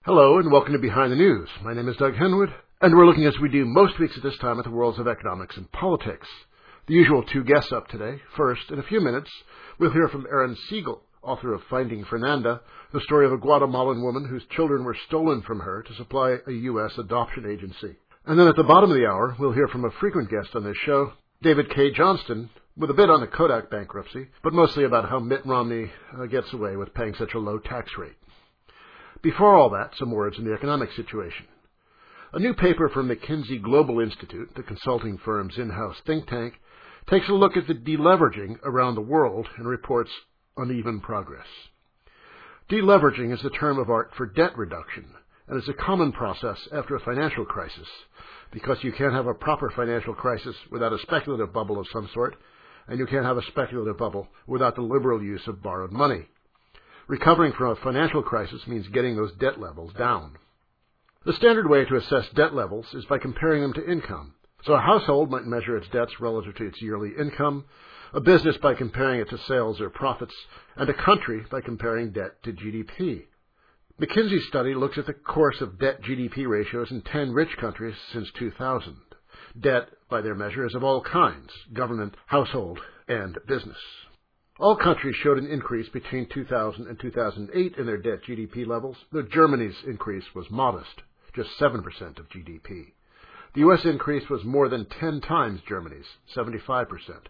Hello and welcome to Behind the News. My name is Doug Henwood, and we're looking as we do most weeks at this time at the worlds of economics and politics. The usual two guests up today. First, in a few minutes, we'll hear from Erin Siegel, author of Finding Fernanda, the story of a Guatemalan woman whose children were stolen from her to supply a U.S. adoption agency. And then at the bottom of the hour, we'll hear from a frequent guest on this show, David K. Johnston, with a bit on the Kodak bankruptcy, but mostly about how Mitt Romney gets away with paying such a low tax rate. Before all that, some words on the economic situation. A new paper from McKinsey Global Institute, the consulting firm's in-house think tank, takes a look at the deleveraging around the world and reports uneven progress. Deleveraging is the term of art for debt reduction, and is a common process after a financial crisis, because you can't have a proper financial crisis without a speculative bubble of some sort, and you can't have a speculative bubble without the liberal use of borrowed money. Recovering from a financial crisis means getting those debt levels down. The standard way to assess debt levels is by comparing them to income. So a household might measure its debts relative to its yearly income, a business by comparing it to sales or profits, and a country by comparing debt to GDP. McKinsey's study looks at the course of debt-GDP ratios in 10 rich countries since 2000. Debt, by their measure, is of all kinds: government, household, and business. All countries showed an increase between 2000 and 2008 in their debt-GDP levels, though Germany's increase was modest, just 7% of GDP. The U.S. increase was more than 10 times Germany's, 75%.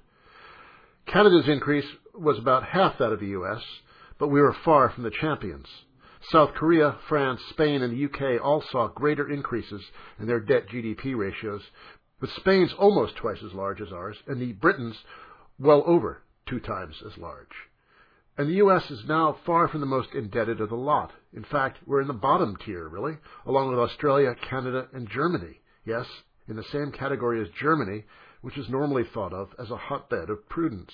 Canada's increase was about half that of the U.S., but we were far from the champions. South Korea, France, Spain, and the U.K. all saw greater increases in their debt-GDP ratios, with Spain's almost twice as large as ours, and the Britain's well over 2 times as large. And the U.S. is now far from the most indebted of the lot. In fact, we're in the bottom tier, really, along with Australia, Canada, and Germany. Yes, in the same category as Germany, which is normally thought of as a hotbed of prudence.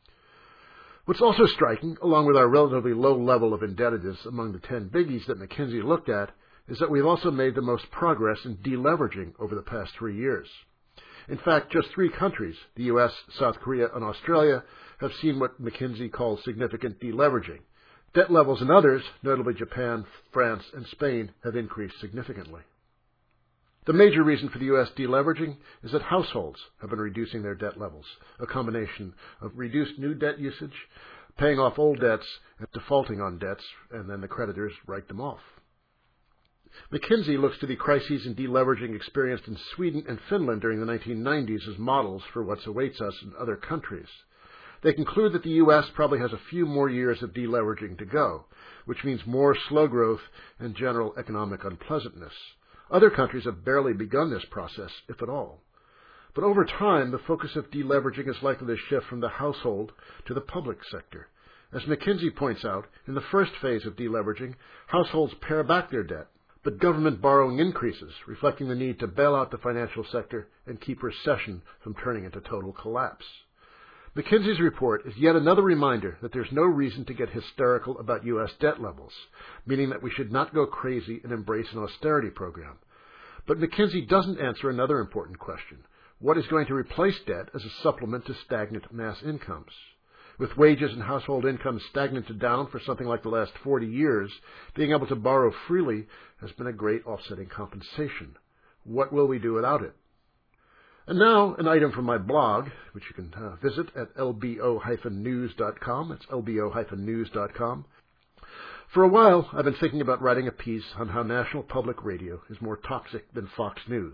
What's also striking, along with our relatively low level of indebtedness among the 10 biggies that McKinsey looked at, is that we've also made the most progress in deleveraging over the past 3 years. In fact, just 3 countries, the U.S., South Korea, and Australia, have seen what McKinsey calls significant deleveraging. Debt levels in others, notably Japan, France, and Spain, have increased significantly. The major reason for the U.S. deleveraging is that households have been reducing their debt levels, a combination of reduced new debt usage, paying off old debts, and defaulting on debts, and then the creditors write them off. McKinsey looks to the crises and deleveraging experienced in Sweden and Finland during the 1990s as models for what awaits us in other countries. They conclude that the U.S. probably has a few more years of deleveraging to go, which means more slow growth and general economic unpleasantness. Other countries have barely begun this process, if at all. But over time, the focus of deleveraging is likely to shift from the household to the public sector. As McKinsey points out, in the first phase of deleveraging, households pare back their debt, but government borrowing increases, reflecting the need to bail out the financial sector and keep recession from turning into total collapse. McKinsey's report is yet another reminder that there's no reason to get hysterical about U.S. debt levels, meaning that we should not go crazy and embrace an austerity program. But McKinsey doesn't answer another important question: what is going to replace debt as a supplement to stagnant mass incomes? With wages and household incomes stagnant to down for something like the last 40 years, being able to borrow freely has been a great offsetting compensation. What will we do without it? And now, an item from my blog, which you can visit at lbo-news.com. It's lbo-news.com. For a while, I've been thinking about writing a piece on how National Public Radio is more toxic than Fox News.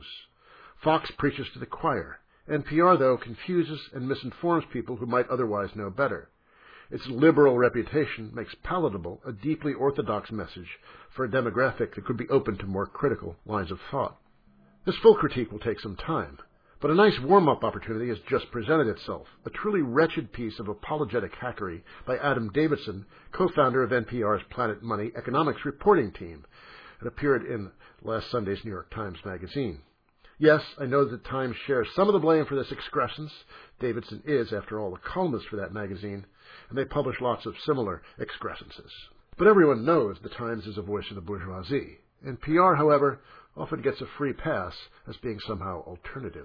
Fox preaches to the choir. NPR, though, confuses and misinforms people who might otherwise know better. Its liberal reputation makes palatable a deeply orthodox message for a demographic that could be open to more critical lines of thought. This full critique will take some time. But a nice warm-up opportunity has just presented itself, a truly wretched piece of apologetic hackery by Adam Davidson, co-founder of NPR's Planet Money economics reporting team. It appeared in last Sunday's New York Times Magazine. Yes, I know that the Times shares some of the blame for this excrescence. Davidson is, after all, a columnist for that magazine, and they publish lots of similar excrescences. But everyone knows the Times is a voice of the bourgeoisie. NPR, however, often gets a free pass as being somehow alternative.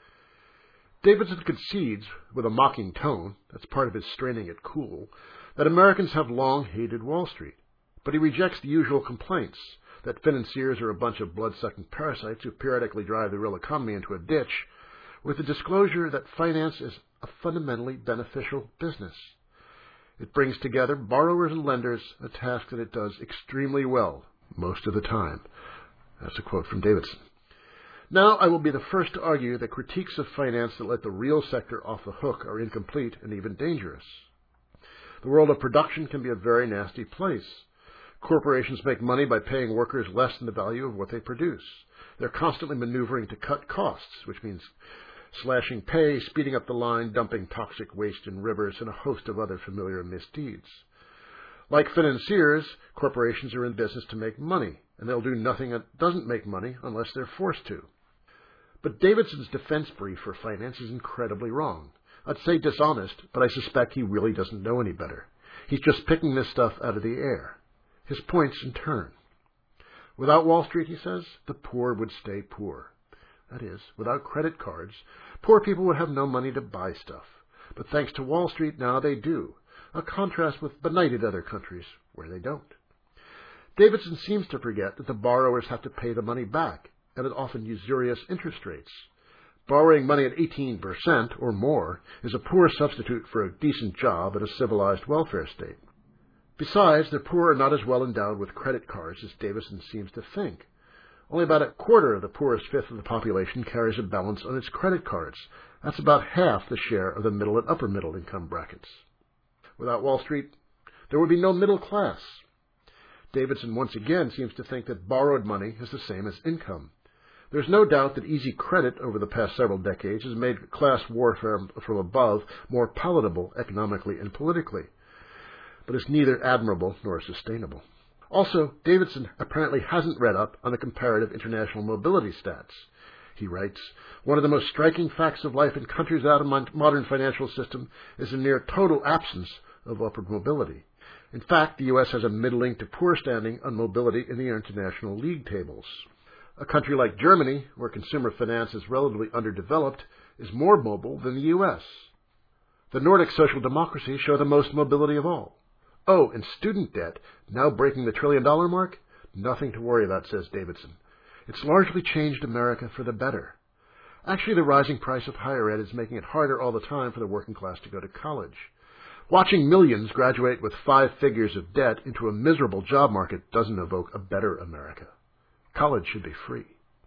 Davidson concedes, with a mocking tone, that's part of his straining it cool, that Americans have long hated Wall Street. But he rejects the usual complaints. that financiers are a bunch of blood-sucking parasites who periodically drive the real economy into a ditch, with the disclosure that finance is a fundamentally beneficial business. It brings together borrowers and lenders, a task that it does extremely well most of the time. That's a quote from Davidson. Now I will be the first to argue that critiques of finance that let the real sector off the hook are incomplete and even dangerous. The world of production can be a very nasty place. Corporations make money by paying workers less than the value of what they produce. They're constantly maneuvering to cut costs, which means slashing pay, speeding up the line, dumping toxic waste in rivers, and a host of other familiar misdeeds. Like financiers, corporations are in business to make money, and they'll do nothing that doesn't make money unless they're forced to. But Davidson's defense brief for finance is incredibly wrong. I'd say dishonest, but I suspect he really doesn't know any better. He's just picking this stuff out of the air. His points in turn. Without Wall Street, he says, the poor would stay poor. That is, without credit cards, poor people would have no money to buy stuff. But thanks to Wall Street, now they do, a contrast with benighted other countries where they don't. Davidson seems to forget that the borrowers have to pay the money back, and at often usurious interest rates. Borrowing money at 18% or more is a poor substitute for a decent job in a civilized welfare state. Besides, the poor are not as well endowed with credit cards as Davidson seems to think. Only about a quarter of the poorest fifth of the population carries a balance on its credit cards. That's about half the share of the middle and upper middle income brackets. Without Wall Street, there would be no middle class. Davidson once again seems to think that borrowed money is the same as income. There's no doubt that easy credit over the past several decades has made class warfare from above more palatable economically and politically. But it's neither admirable nor sustainable. Also, Davidson apparently hasn't read up on the comparative international mobility stats. He writes, one of the most striking facts of life in countries without a modern financial system is the near total absence of upward mobility. In fact, the U.S. has a middling to poor standing on mobility in the international league tables. A country like Germany, where consumer finance is relatively underdeveloped, is more mobile than the U.S. The Nordic social democracies show the most mobility of all. Oh, and student debt, now breaking the $1 trillion mark? Nothing to worry about, says Davidson. It's largely changed America for the better. Actually, the rising price of higher ed is making it harder all the time for the working class to go to college. Watching millions graduate with 5 figures of debt into a miserable job market doesn't evoke a better America. College should be free.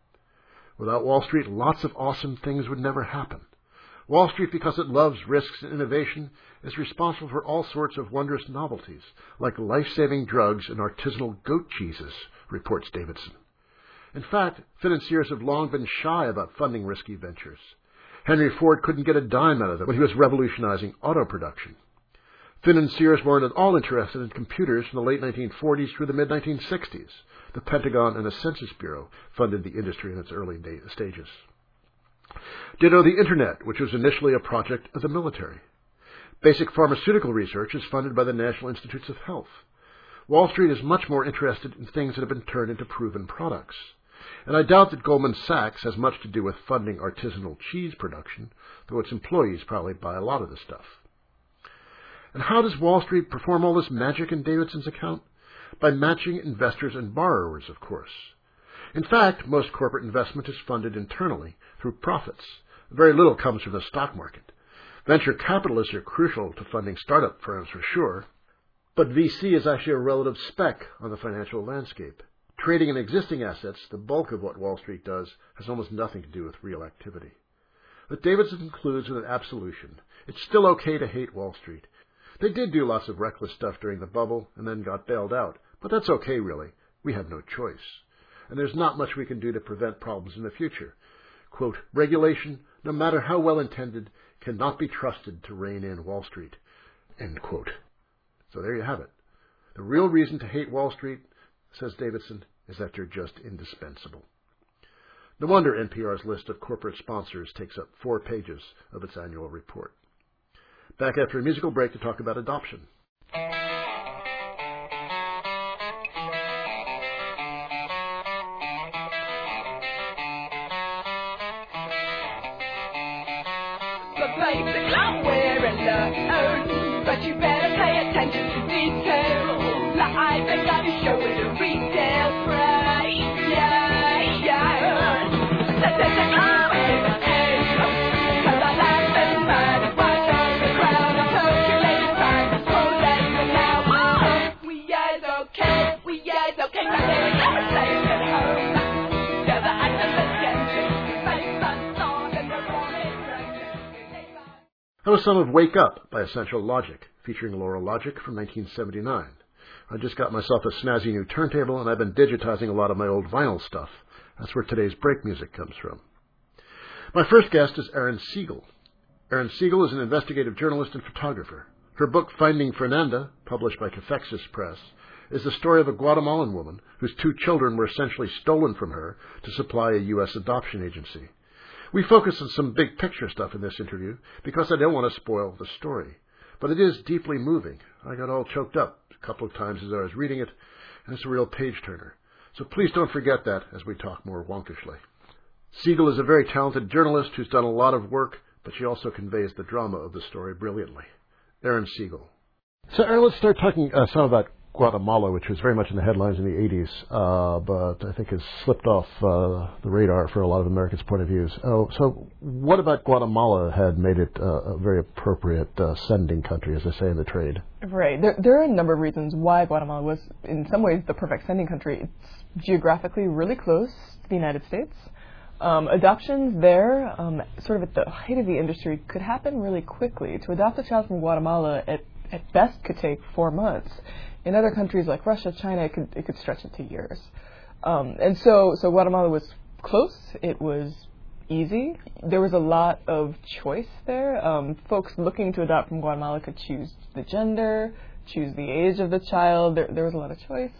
Without Wall Street, lots of awesome things would never happen. Wall Street, because it loves risks and innovation, is responsible for all sorts of wondrous novelties, like life-saving drugs and artisanal goat cheeses, reports Davidson. In fact, financiers have long been shy about funding risky ventures. Henry Ford couldn't get a dime out of them when he was revolutionizing auto production. Financiers weren't at all interested in computers from the late 1940s through the mid-1960s. The Pentagon and the Census Bureau funded the industry in its early stages. Ditto the Internet, which was initially a project of the military. Basic pharmaceutical research is funded by the National Institutes of Health. Wall Street is much more interested in things that have been turned into proven products. And I doubt that Goldman Sachs has much to do with funding artisanal cheese production, though its employees probably buy a lot of the stuff. And how does Wall Street perform all this magic in Davidson's account? By matching investors and borrowers, of course. In fact, most corporate investment is funded internally through profits. Very little comes from the stock market. Venture capitalists are crucial to funding startup firms for sure, but VC is actually a relative speck on the financial landscape. Trading in existing assets, the bulk of what Wall Street does, has almost nothing to do with real activity. But Davidson concludes with an absolution. It's still okay to hate Wall Street. They did do lots of reckless stuff during the bubble and then got bailed out, but that's okay, really. We have no choice. And there's not much we can do to prevent problems in the future. Quote, regulation, no matter how well intended, cannot be trusted to rein in Wall Street. End quote. So there you have it. The real reason to hate Wall Street, says Davidson, is that you're just indispensable. No wonder NPR's list of corporate sponsors takes up 4 pages of its annual report. Back after a musical break to talk about adoption. The basics I'm wearing learn, but you better pay attention to detail. Like I think I'm showing a retail price. was some of Wake Up by Essential Logic, featuring Laura Logic from 1979. I just got myself a snazzy new turntable, and I've been digitizing a lot of my old vinyl stuff. That's where today's break music comes from. My first guest is Erin Siegel. Erin Siegel is an investigative journalist and photographer. Her book, Finding Fernanda, published by Cathexis Press, is the story of a Guatemalan woman whose 2 children were essentially stolen from her to supply a U.S. adoption agency. We focus on some big picture stuff in this interview because I don't want to spoil the story. But it is deeply moving. I got all choked up a couple of times as I was reading it, and it's a real page-turner. So please don't forget that as we talk more wonkishly. Siegel is a very talented journalist who's done a lot of work, but she also conveys the drama of the story brilliantly. Erin Siegel. So, Erin, let's start talking some about Guatemala, which was very much in the headlines in the 80s, but I think has slipped off the radar for a lot of Americans' point of views. So what about Guatemala had made it a very appropriate sending country, as they say in the trade? Right. There are a number of reasons why Guatemala was, in some ways, the perfect sending country. It's geographically really close to the United States. Adoptions there, sort of at the height of the industry, could happen really quickly. To adopt a child from Guatemala at best could take 4 months. In other countries like Russia, China, it could stretch it to years. And so Guatemala was close. It was easy. There was a lot of choice there. Folks looking to adopt from Guatemala could choose the gender, choose the age of the child. There was a lot of choice.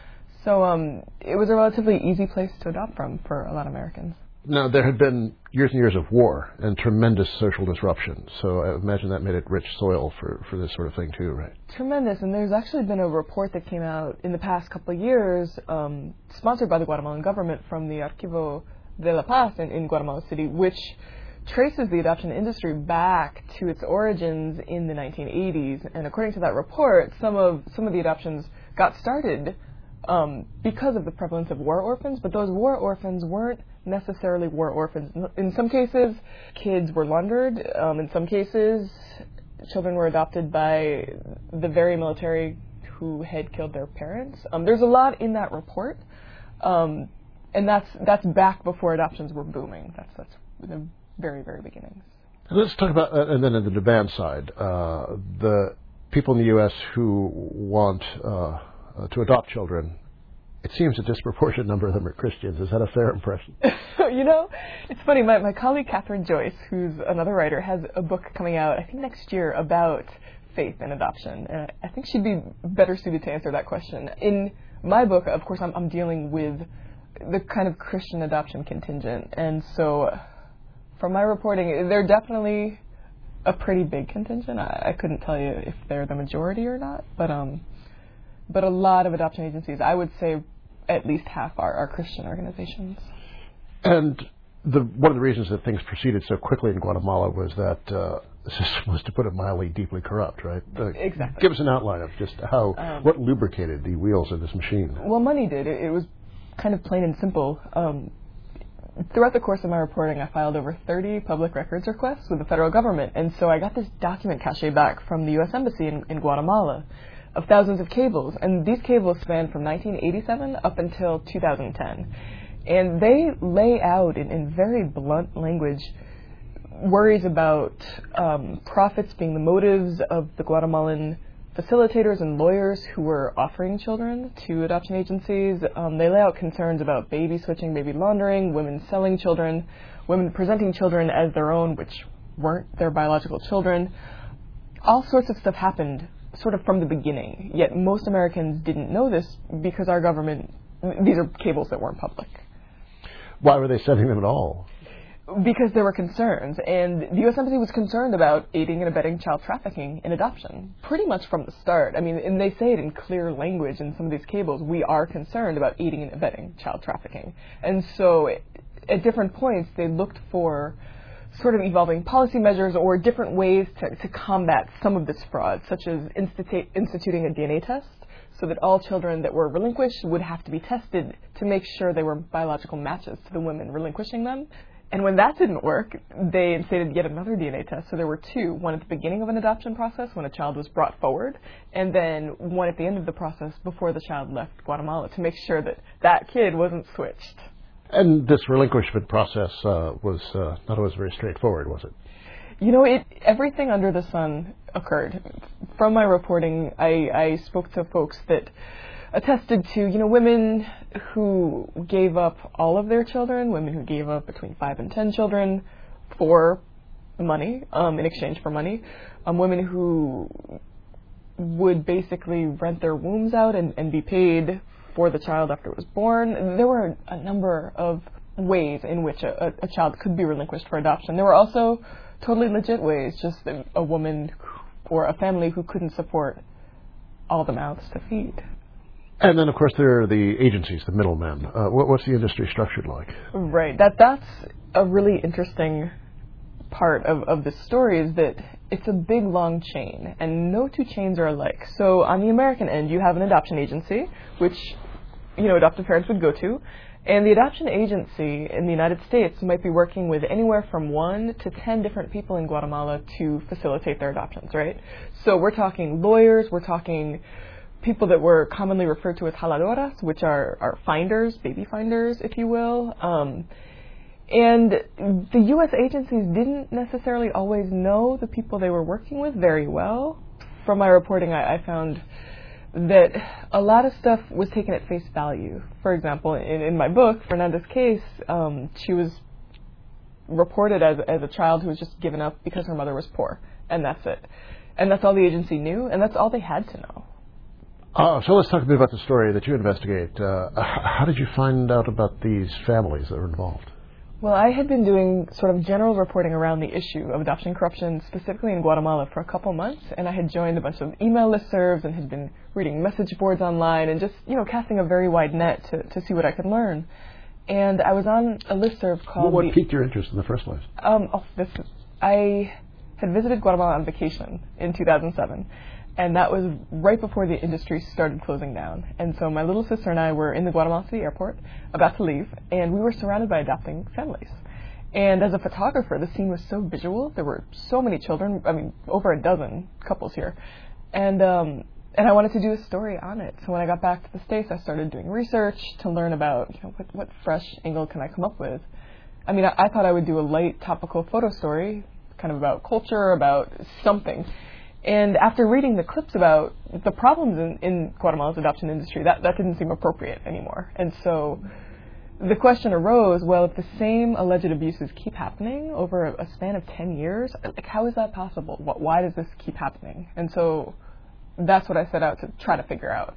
So it was a relatively easy place to adopt from for a lot of Americans. Now, there had been years and years of war and tremendous social disruption, so I imagine that made it rich soil for this sort of thing too, right? Tremendous, and there's actually been a report that came out in the past couple of years, sponsored by the Guatemalan government from the Archivo de la Paz in Guatemala City, which traces the adoption industry back to its origins in the 1980s. And according to that report, some of the adoptions got started because of the prevalence of war orphans, but those war orphans weren't necessarily war orphans. In some cases, kids were laundered. In some cases, children were adopted by the very military who had killed their parents. There's a lot in that report, and that's back before adoptions were booming. That's the very, very beginnings. Let's talk about, and then on the demand side, the people in the U.S. who want to adopt children. It seems a disproportionate number of them are Christians. Is that a fair impression? You know, it's funny. My colleague Catherine Joyce, who's another writer, has a book coming out, I think next year, about faith and adoption. And I think she'd be better suited to answer that question. In my book, of course, I'm dealing with the kind of Christian adoption contingent. And so from my reporting, they're definitely a pretty big contingent. I couldn't tell you if they're the majority or not, but a lot of adoption agencies, I would say at least half are Christian organizations. And one of the reasons that things proceeded so quickly in Guatemala was that the system was, to put it mildly, deeply corrupt, right? Exactly. Give us an outline of just what lubricated the wheels of this machine. Well, money did. It was kind of plain and simple. Throughout the course of my reporting, I filed over 30 public records requests with the federal government, and so I got this document cache back from the U.S. Embassy in Guatemala of thousands of cables, and these cables span from 1987 up until 2010. And they lay out in very blunt language worries about profits being the motives of the Guatemalan facilitators and lawyers who were offering children to adoption agencies. They lay out concerns about baby switching, baby laundering, women selling children, women presenting children as their own, which weren't their biological children. All sorts of stuff happened sort of from the beginning, yet most Americans didn't know this because our government, these are cables that weren't public. Why were they sending them at all? Because there were concerns, and the U.S. Embassy was concerned about aiding and abetting child trafficking in adoption, pretty much from the start. I mean, and they say it in clear language in some of these cables, we are concerned about aiding and abetting child trafficking. And so at different points, they looked for sort of evolving policy measures or different ways to combat some of this fraud, such as instituting a DNA test so that all children that were relinquished would have to be tested to make sure they were biological matches to the women relinquishing them. And when that didn't work, they instituted yet another DNA test. So there were two, one at the beginning of an adoption process when a child was brought forward, and then one at the end of the process before the child left Guatemala to make sure that that kid wasn't switched. And this relinquishment process was not always very straightforward, was it? Everything under the sun occurred. From my reporting, I spoke to folks that attested to, women who gave up all of their children, women who gave up between 5 and 10 children for money, in exchange for money, women who would basically rent their wombs out and be paid for the child after it was born. There were a number of ways in which a child could be relinquished for adoption. There were also totally legit ways, just a woman or a family who couldn't support all the mouths to feed. And then, of course, there are the agencies, the middlemen. What's the industry structured like? Right. That's a really interesting part of this story, is that it's a big, long chain, and no two chains are alike. So on the American end, you have an adoption agency, which, adoptive parents would go to. And the adoption agency in the United States might be working with anywhere from 1 to 10 different people in Guatemala to facilitate their adoptions, right? So we're talking lawyers, we're talking people that were commonly referred to as jaladoras, which are finders, baby finders, if you will. And the U.S. agencies didn't necessarily always know the people they were working with very well. From my reporting, I found that a lot of stuff was taken at face value. For example, in my book, Fernanda's case, she was reported as a child who was just given up because her mother was poor, and that's it. And that's all the agency knew, and that's all they had to know. So let's talk a bit about the story that you investigate. How did you find out about these families that were involved? Well, I had been doing sort of general reporting around the issue of adoption corruption, specifically in Guatemala, for a couple months, and I had joined a bunch of email listservs and had been reading message boards online and just, casting a very wide net to see what I could learn. And I was on a listserv called... What piqued your interest in the first place? I had visited Guatemala on vacation in 2007, and that was right before the industry started closing down. And so my little sister and I were in the Guatemala City airport, about to leave, and we were surrounded by adopting families. And as a photographer, the scene was so visual. There were so many children, over a dozen couples here. And I wanted to do a story on it. So when I got back to the States, I started doing research to learn about, what fresh angle can I come up with. I thought I would do a light topical photo story, kind of about culture, about something. And after reading the clips about the problems in Guatemala's adoption industry, that didn't seem appropriate anymore. And so the question arose, well, if the same alleged abuses keep happening over a span of 10 years, how is that possible? Why does this keep happening? And so that's what I set out to try to figure out.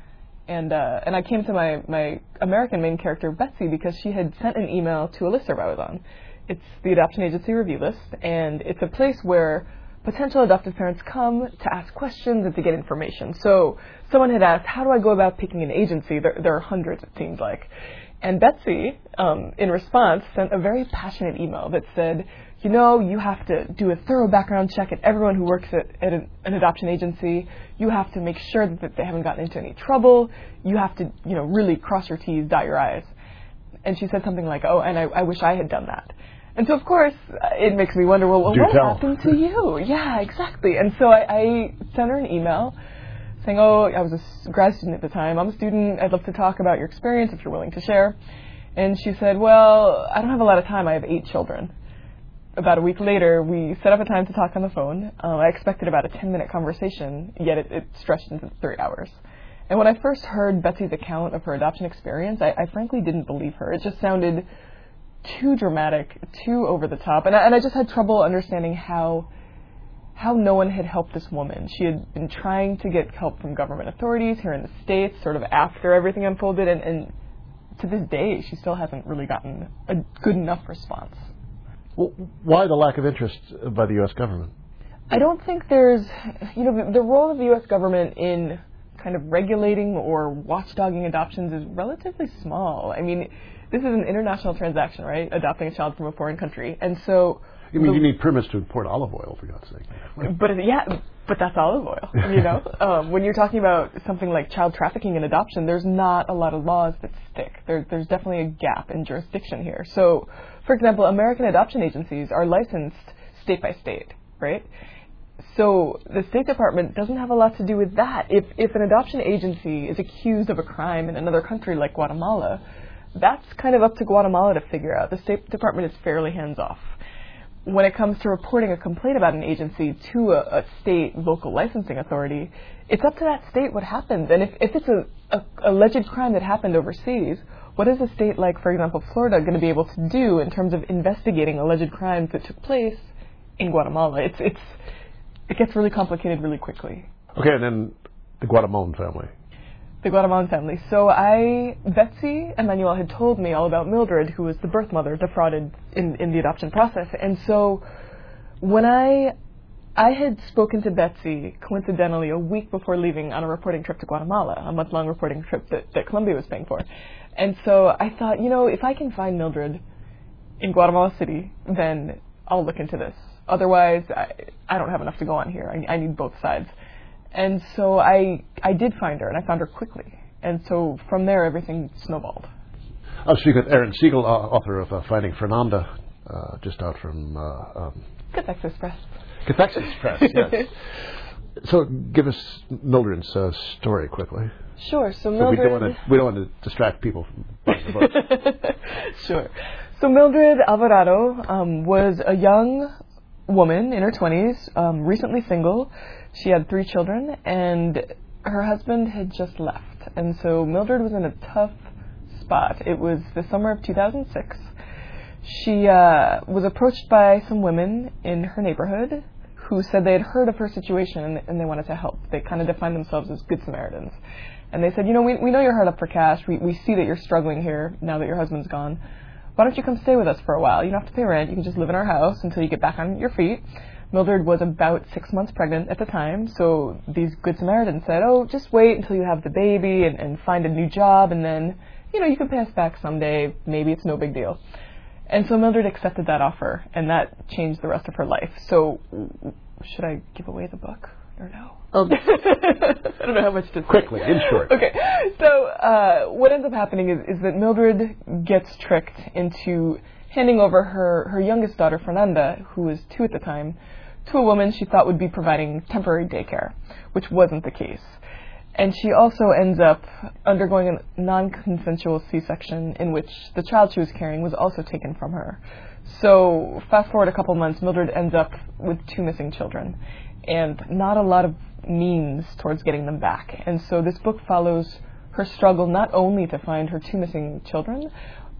And I came to my American main character, Betsy, because she had sent an email to a listserv I was on. It's the Adoption Agency Review List, and it's a place where potential adoptive parents come to ask questions and to get information. So someone had asked, how do I go about picking an agency? There are hundreds, it seems like. And Betsy, in response, sent a very passionate email that said, you have to do a thorough background check at everyone who works at an adoption agency. You have to make sure that they haven't gotten into any trouble. You have to, really cross your T's, dot your I's. And she said something like, and I wish I had done that. And so, of course, it makes me wonder, what happened to you? Yeah, exactly. And so I sent her an email saying, I was a grad student at the time. I'm a student. I'd love to talk about your experience if you're willing to share. And she said, well, I don't have a lot of time. I have 8 children. About a week later, we set up a time to talk on the phone. I expected about a 10-minute conversation, yet it stretched into 3 hours. And when I first heard Betsy's account of her adoption experience, I frankly didn't believe her. It just sounded too dramatic, too over the top, and I just had trouble understanding how no one had helped this woman. She had been trying to get help from government authorities here in the States, sort of after everything unfolded, and to this day, she still hasn't really gotten a good enough response. Well, why the lack of interest by the U.S. government? I don't think there's, the role of the U.S. government in kind of regulating or watchdogging adoptions is relatively small. This is an international transaction, right? Adopting a child from a foreign country. And so... you need permits to import olive oil, for God's sake. But that's olive oil, when you're talking about something like child trafficking and adoption, there's not a lot of laws that stick. There's definitely a gap in jurisdiction here. So, for example, American adoption agencies are licensed state by state, right? So the State Department doesn't have a lot to do with that. If an adoption agency is accused of a crime in another country like Guatemala, that's kind of up to Guatemala to figure out. The State Department is fairly hands-off. when it comes to reporting a complaint about an agency to a state local licensing authority, it's up to that state what happens. And if it's a alleged crime that happened overseas, what is a state like, for example, Florida, going to be able to do in terms of investigating alleged crimes that took place in Guatemala? It gets really complicated really quickly. Okay, and then the Guatemalan family. The Guatemalan family. So Betsy and Manuel had told me all about Mildred, who was the birth mother defrauded in the adoption process. And so when I had spoken to Betsy, coincidentally, a week before leaving on a reporting trip to Guatemala, a month-long reporting trip that Colombia was paying for. And so I thought, if I can find Mildred in Guatemala City, then I'll look into this. Otherwise, I don't have enough to go on here. I need both sides. And so I did find her, and I found her quickly. And so from there, everything snowballed. I was speaking with Aaron Siegel, author of Finding Fernanda, just out from... Cathexis Press. Cathexis Press, yes. So give us Mildred's story quickly. Sure. So Mildred... we don't want to distract people from buying the book. Sure. So Mildred Alvarado was a young woman in her 20s, recently single. She had 3 children, and her husband had just left. And so Mildred was in a tough spot. It was the summer of 2006. She was approached by some women in her neighborhood who said they had heard of her situation and they wanted to help. They kind of defined themselves as Good Samaritans. And they said, we know you're hard up for cash. We see that you're struggling here now that your husband's gone. Why don't you come stay with us for a while? You don't have to pay rent. You can just live in our house until you get back on your feet. Mildred was about 6 months pregnant at the time, so these Good Samaritans said, just wait until you have the baby and find a new job, and then, you can pay us back someday. Maybe it's no big deal. And so Mildred accepted that offer, and that changed the rest of her life. So should I give away the book or no? I don't know how much to say. Quickly, in short. Okay, so what ends up happening is that Mildred gets tricked into handing over her youngest daughter, Fernanda, who was 2 at the time, to a woman she thought would be providing temporary daycare, which wasn't the case. And she also ends up undergoing a non-consensual C-section in which the child she was carrying was also taken from her. So fast forward a couple months, Mildred ends up with 2 missing children and not a lot of means towards getting them back. And so this book follows her struggle not only to find her 2 missing children,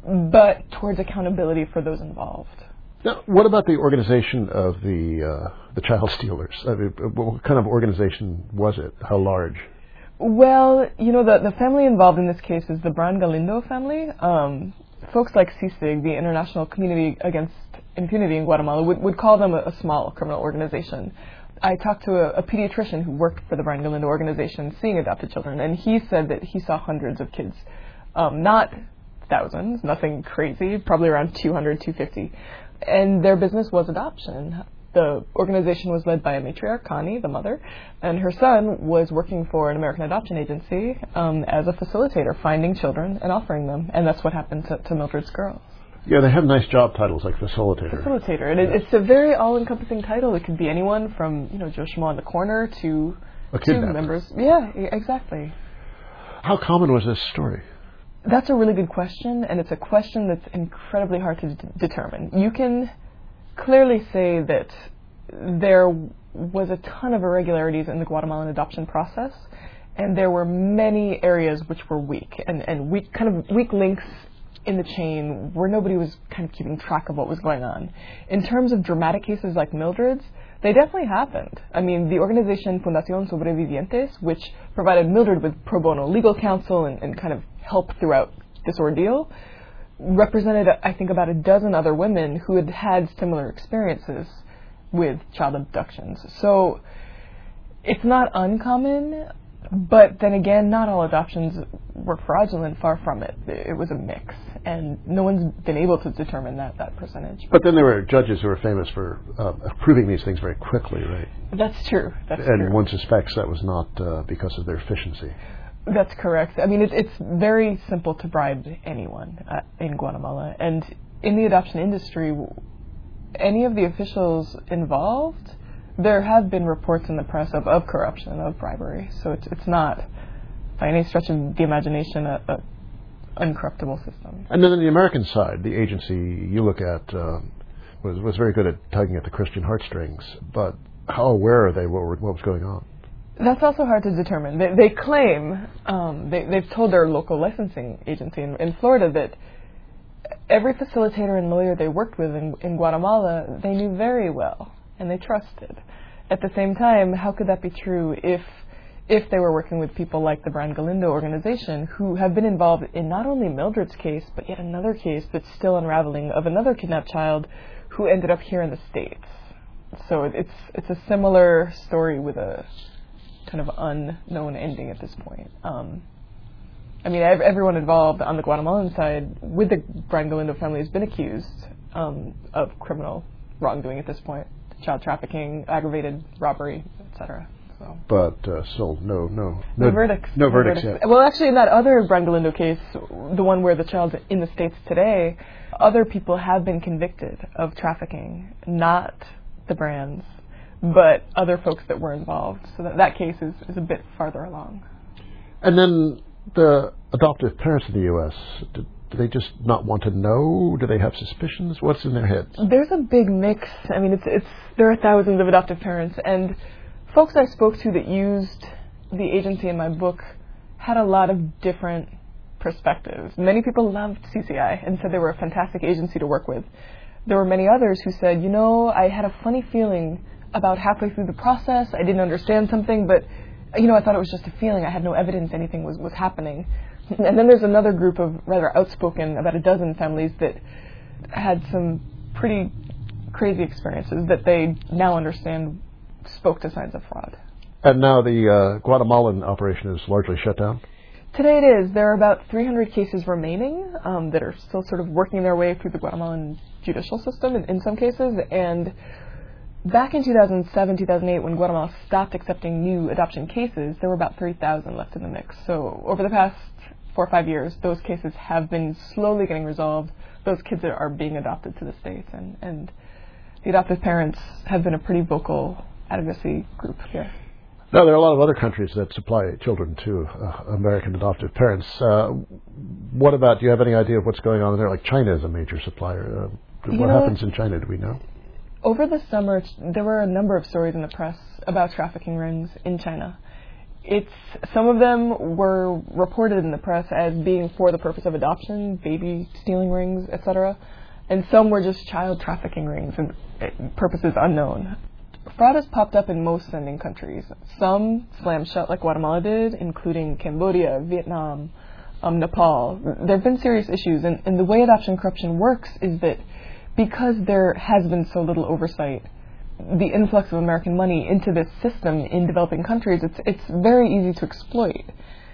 but towards accountability for those involved. Now, what about the organization of the child stealers? I mean, what kind of organization was it? How large? Well, the family involved in this case is the Bran Galindo family. Folks like CICIG, the International Community Against Impunity in Guatemala, would call them a small criminal organization. I talked to a pediatrician who worked for the Bran Galindo organization seeing adopted children, and he said that he saw hundreds of kids, not thousands, nothing crazy, probably around 200, 250. And their business was adoption. The organization was led by a matriarch, Connie, the mother, and her son was working for an American adoption agency as a facilitator, finding children and offering them. And that's what happened to Mildred's girls. Yeah, they have nice job titles like facilitator. Facilitator. And it's a very all-encompassing title. It could be anyone from, Joe Schmo on the corner to members. Yeah, exactly. How common was this story? That's a really good question, and it's a question that's incredibly hard to determine. You can clearly say that there was a ton of irregularities in the Guatemalan adoption process, and there were many areas which were weak, and weak links in the chain where nobody was kind of keeping track of what was going on. In terms of dramatic cases like Mildred's, they definitely happened. I mean, the organization Fundación Sobrevivientes, which provided Mildred with pro bono legal counsel and kind of help throughout this ordeal, represented, I think, about a dozen other women who had had similar experiences with child abductions. So it's not uncommon, but then again, not all adoptions were fraudulent, far from it. It was a mix, and no one's been able to determine that percentage. But then there were judges who were famous for approving these things very quickly, right? That's true. And one suspects that was not because of their efficiency. That's correct. I mean, it's very simple to bribe anyone in Guatemala. And in the adoption industry, any of the officials involved, there have been reports in the press of corruption, of bribery. So it's not, by any stretch of the imagination, a uncorruptible system. And then on the American side, the agency you look at, was very good at tugging at the Christian heartstrings, but how aware are they what was going on? That's also hard to determine. They claim, they've told their local licensing agency in Florida that every facilitator and lawyer they worked with in Guatemala, they knew very well and they trusted. At the same time, how could that be true if they were working with people like the Brian Galindo organization, who have been involved in not only Mildred's case, but yet another case that's still unraveling of another kidnapped child who ended up here in the States. So it's a similar story with a kind of unknown ending at this point. I mean, everyone involved on the Guatemalan side with the Brian Galindo family has been accused of criminal wrongdoing at this point, child trafficking, aggravated robbery, etc. So. But still, no verdicts. No verdicts yet. Well, actually, in that other Brian Galindo case, the one where the child's in the States today, other people have been convicted of trafficking, not the Brands, but other folks that were involved. So that case is a bit farther along. And then the adoptive parents in the U.S., do they just not want to know? Do they have suspicions? What's in their heads? There's a big mix. I mean, there are thousands of adoptive parents, and folks I spoke to that used the agency in my book had a lot of different perspectives. Many people loved CCI and said they were a fantastic agency to work with. There were many others who said, I had a funny feeling about halfway through the process. I didn't understand something, but I thought it was just a feeling. I had no evidence anything was happening. And then there's another group of rather outspoken, about a dozen families that had some pretty crazy experiences that they now understand spoke to signs of fraud. And now the Guatemalan operation is largely shut down? Today it is. There are about 300 cases remaining that are still sort of working their way through the Guatemalan judicial system in some cases. And back in 2007, 2008, when Guatemala stopped accepting new adoption cases, there were about 3,000 left in the mix. So over the past 4 or 5 years, those cases have been slowly getting resolved. Those kids are being adopted to the States, and the adoptive parents have been a pretty vocal advocacy group here. Now, there are a lot of other countries that supply children to American adoptive parents. What about, do you have any idea of what's going on there? Like China is a major supplier. What happens in China, do we know? Over the summer, there were a number of stories in the press about trafficking rings in China. Some of them were reported in the press as being for the purpose of adoption, baby stealing rings, etc. And some were just child trafficking rings, and purposes unknown. Fraud has popped up in most sending countries. Some slammed shut like Guatemala did, including Cambodia, Vietnam, Nepal. There have been serious issues, and the way adoption corruption works is that because there has been so little oversight, the influx of American money into this system in developing countries, it's very easy to exploit.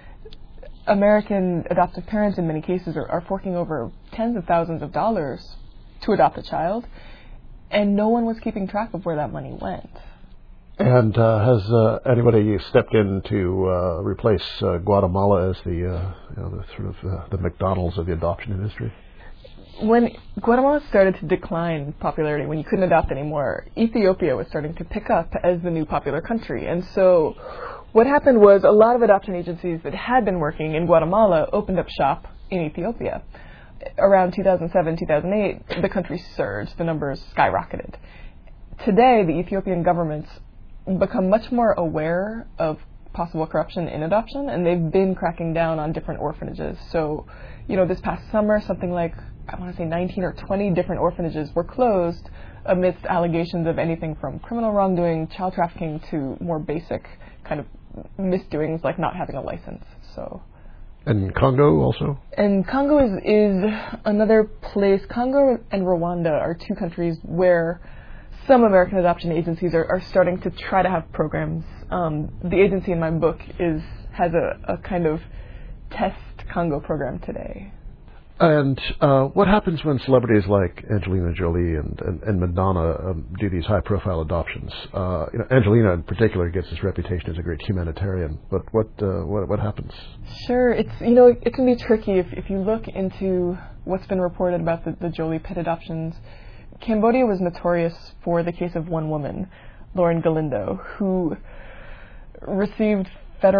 American adoptive parents in many cases are forking over tens of thousands of dollars to adopt a child, and no one was keeping track of where that money went. And has anybody stepped in to replace Guatemala as the the McDonald's of the adoption industry? When Guatemala started to decline popularity, when you couldn't adopt anymore, Ethiopia was starting to pick up as the new popular country. And so what happened was a lot of adoption agencies that had been working in Guatemala opened up shop in Ethiopia. Around 2007, 2008, the country surged. The numbers skyrocketed. Today, the Ethiopian government's become much more aware of possible corruption in adoption, and they've been cracking down on different orphanages. So, this past summer, something like, I want to say 19 or 20 different orphanages were closed amidst allegations of anything from criminal wrongdoing, child trafficking, to more basic kind of misdoings like not having a license. So. And Congo also? And Congo is another place. Congo and Rwanda are two countries where some American adoption agencies are starting to try to have programs. The agency in my book has a kind of test Congo program today. And what happens when celebrities like Angelina Jolie and Madonna do these high-profile adoptions? Angelina in particular gets this reputation as a great humanitarian. But what happens? Sure, it can be tricky if you look into what's been reported about the Jolie pet adoptions. Cambodia was notorious for the case of one woman, Lauren Galindo, who received federal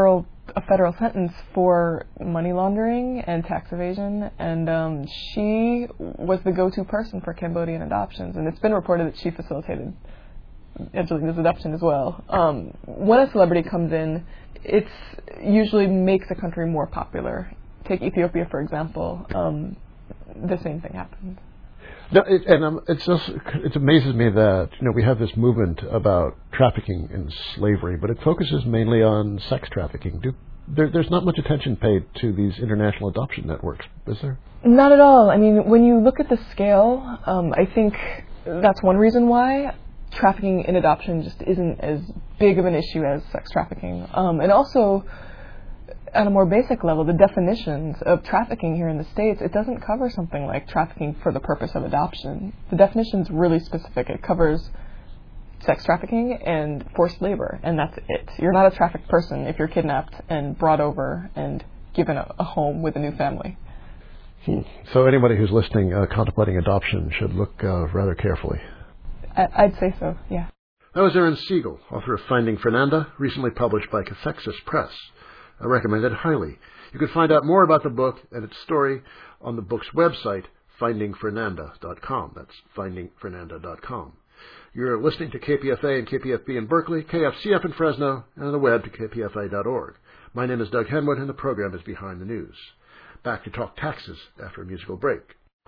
a federal sentence for money laundering and tax evasion, and she was the go-to person for Cambodian adoptions, and it's been reported that she facilitated Angelina's adoption as well. When a celebrity comes in, it's usually makes a country more popular. Take Ethiopia, for example. The same thing happens. No, it amazes me that we have this movement about trafficking in slavery, but it focuses mainly on sex trafficking. There's not much attention paid to these international adoption networks, is there? Not at all. I mean, when you look at the scale, I think that's one reason why trafficking in adoption just isn't as big of an issue as sex trafficking. And also, at a more basic level, the definitions of trafficking here in the States, it doesn't cover something like trafficking for the purpose of adoption. The definition's really specific. It covers sex trafficking and forced labor, and that's it. You're not a trafficked person if you're kidnapped and brought over and given a home with a new family. So anybody who's listening, contemplating adoption, should look rather carefully. I'd say so, yeah. That was Erin Siegel, author of Finding Fernanda, recently published by Cathexis Press. I recommend it highly. You can find out more about the book and its story on the book's website, findingfernanda.com. That's findingfernanda.com. You're listening to KPFA and KPFB in Berkeley, KFCF in Fresno, and on the web to kpfa.org. My name is Doug Henwood, and the program is Behind the News. Back to talk taxes after a musical break.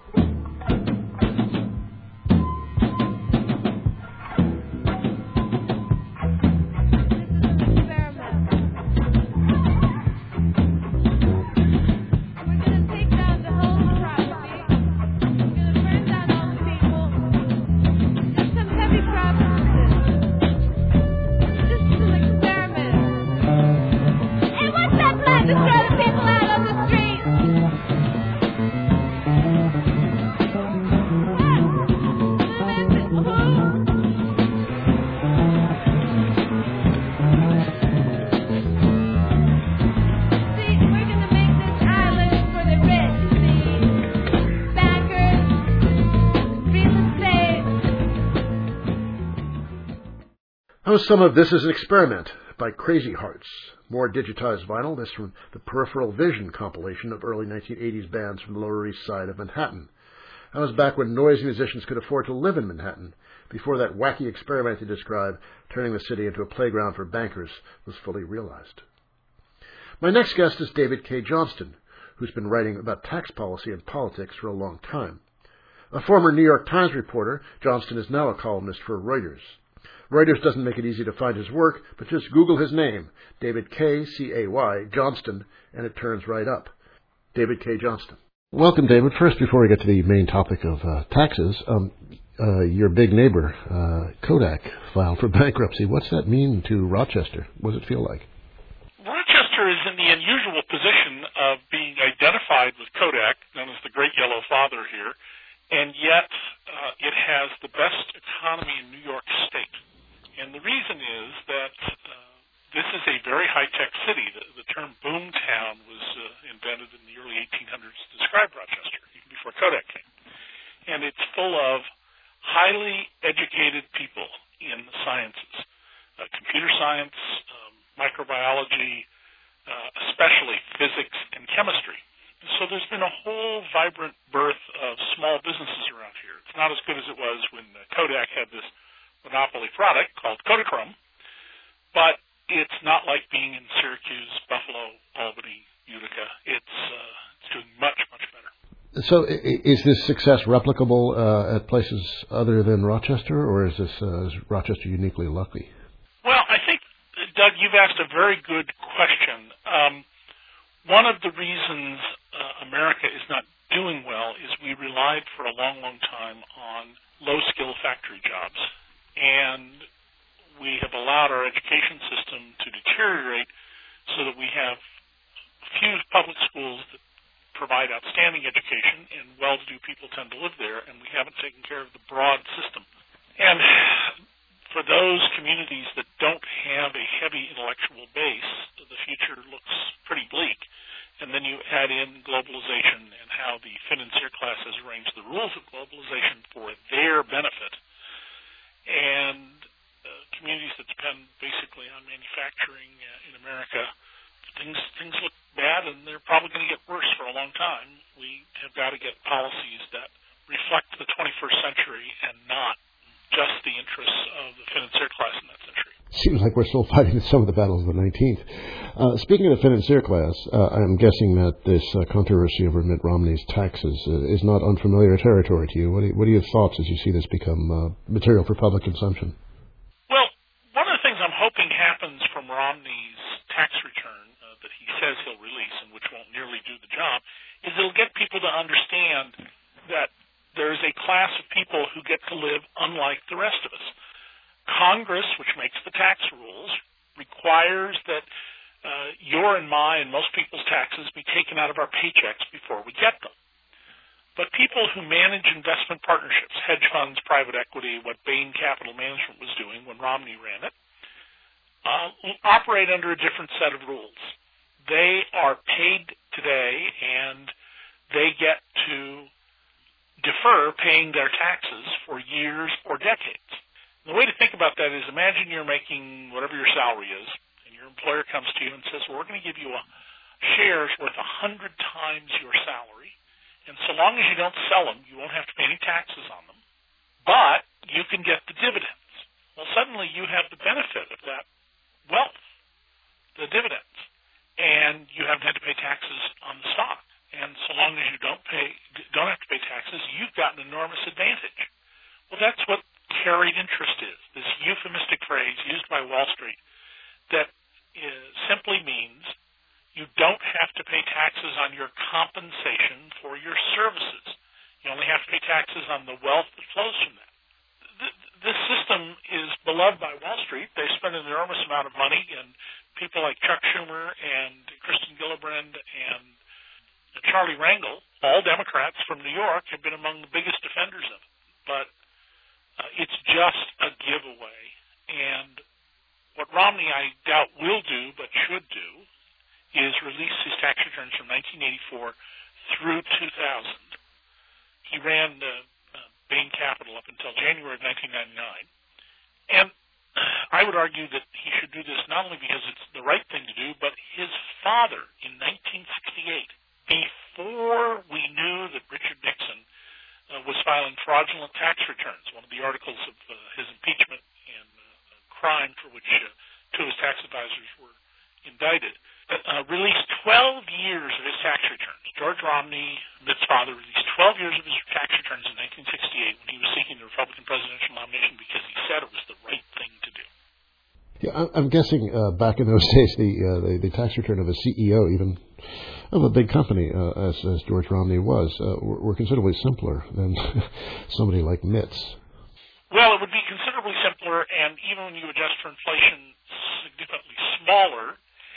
Some of this is an experiment by Crazy Hearts. More digitized vinyl. This from the Peripheral Vision compilation of early 1980s bands from the Lower East Side of Manhattan. That was back when noise musicians could afford to live in Manhattan, before that wacky experiment they describe, turning the city into a playground for bankers, was fully realized. My next guest is David Cay Johnston, who's been writing about tax policy and politics for a long time. A former New York Times reporter, Johnston is now a columnist for Reuters. Reuters doesn't make it easy to find his work, but just Google his name, David Cay, C-A-Y, Johnston, and it turns right up. David Cay Johnston. Welcome, David. First, before we get to the main topic of taxes, your big neighbor, Kodak, filed for bankruptcy. What's that mean to Rochester? What does it feel like? Rochester is in the unusual position of being identified with Kodak, known as the Great Yellow Father here, and yet it has the best economy in New York State. And the reason is that this is a very high-tech city. The term boomtown was invented in the early 1800s to describe Rochester, even before Kodak came. And it's full of highly educated people in the sciences, computer science, microbiology, especially physics and chemistry. So there's been a whole vibrant birth of small businesses around here. It's not as good as it was when Kodak had this monopoly product called Kodachrome, but it's not like being in Syracuse, Buffalo, Albany, Utica. It's doing much, much better. So is this success replicable at places other than Rochester, or is Rochester uniquely lucky? Well, I think, Doug, you've asked a very good question. One of the reasons America is not doing well is we relied for a long, long time on low-skill factory jobs. And we have allowed our education system to deteriorate so that we have few public schools that provide outstanding education, and well-to-do people tend to live there, and we haven't taken care of the broad system. And for those communities that don't have a heavy intellectual base, the future looks pretty bleak. And then you add in globalization and how the financier class has arranged the rules of globalization for their benefit. And communities that depend basically on manufacturing in America things look bad, and they're probably going to get worse for a long time. We have got to get policies that reflect the 21st century and not just the interests of the financier class in that century. Seems like we're still fighting some of the battles of the 19th. Speaking of the financier class, I'm guessing that this controversy over Mitt Romney's taxes is not unfamiliar territory to you. What are your thoughts as you see this become material for public consumption? Well, one of the things I'm hoping happens from Romney's tax return that he says he'll release, and which won't nearly do the job, is it'll get people to understand that there's a class of people who get to live unlike the rest of us. Congress, which makes the tax rules, requires that your and my and most people's taxes be taken out of our paychecks before we get them. But people who manage investment partnerships, hedge funds, private equity, what Bain Capital Management was doing when Romney ran it, operate under a different set of rules. They are paid today, and they get to defer paying their taxes for years or decades. The way to think about that is, imagine you're making whatever your salary is, and your employer comes to you and says, well, we're going to give you shares worth 100 times your salary, and so long as you don't sell them, you won't have to pay any taxes on them, but you can get the dividends. Well, suddenly you have the benefit of that wealth, the dividends, and you haven't had to pay taxes on the stock. And so long as you don't have to pay taxes, you've got an enormous advantage. Well, that's what carried interest is, this euphemistic phrase used by Wall Street that simply means you don't have to pay taxes on your compensation for your services. You only have to pay taxes on the wealth that flows from that. This system is beloved by Wall Street. They spend an enormous amount of money, and people like Chuck Schumer and Kristen Gillibrand and Charlie Rangel, all Democrats from New York, have been among the biggest defenders of it. But it's just a giveaway. And what Romney, I doubt, will do, but should do, is release his tax returns from 1984 through 2000. He ran Bain Capital up until January of 1999. And I would argue that he should do this not only because it's the right thing to do, but his father in 1968, before we knew that Richard Nixon was filing fraudulent tax returns, one of the articles of his impeachment and crime for which two of his tax advisors were indicted, released 12 years of his tax returns. George Romney, Mitt's father, released 12 years of his tax returns in 1968 when he was seeking the Republican presidential nomination because he said it was the right thing to do. Yeah, I'm guessing back in those days, the tax return of a CEO, even of a big company, as George Romney was, were considerably simpler than somebody like Mitt's. Well, it would be considerably simpler, and even when you adjust for inflation, significantly smaller,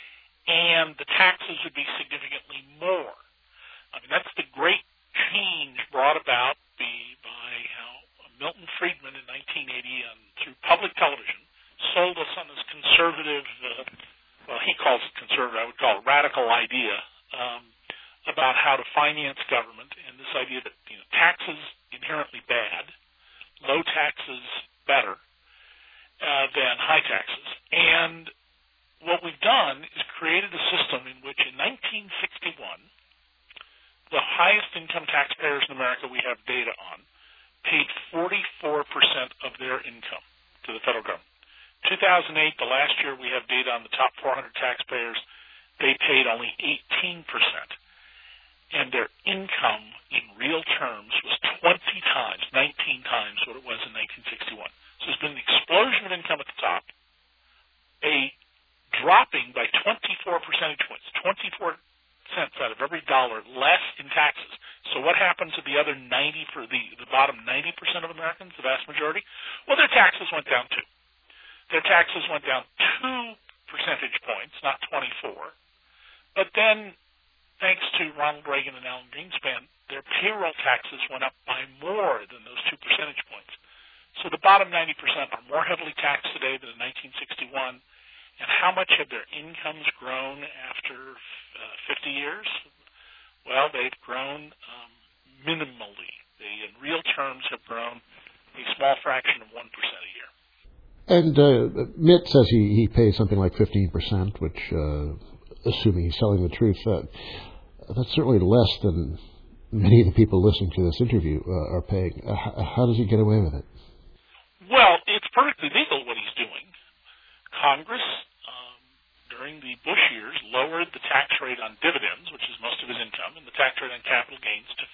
and the taxes would be significantly more. I mean, that's the great change brought about by how Milton Friedman in 1980 through public television sold us on this conservative, he calls it conservative, I would call it radical idea about how to finance government, and this idea that taxes inherently bad, low taxes better than high taxes. And what we've done is created a system in which in 1961, the highest income taxpayers in America we have data on paid 44% of their income to the federal government. 2008, the last year we have data on the top 400 taxpayers, they paid only 18%. And their income in real terms was 19 times what it was in 1961. So there's been an explosion of income at the top, a dropping by 24 percentage points, 24 cents out of every dollar less in taxes. So what happens to the other 90, for the bottom 90% of Americans, the vast majority? Well, their taxes went down too. Their taxes went down 2 percentage points, not 24. But then, thanks to Ronald Reagan and Alan Greenspan, their payroll taxes went up by more than those 2 percentage points. So the bottom 90% are more heavily taxed today than in 1961. And how much have their incomes grown after 50 years? Well, they've grown minimally. They, in real terms, have grown a small fraction of 1% a year. And Mitt says he pays something like 15%, which assuming he's telling the truth. That's certainly less than many of the people listening to this interview are paying. How does he get away with it? Well, it's perfectly legal what he's doing. Congress, during the Bush years, lowered the tax rate on dividends, which is most of his income, and the tax rate on capital gains to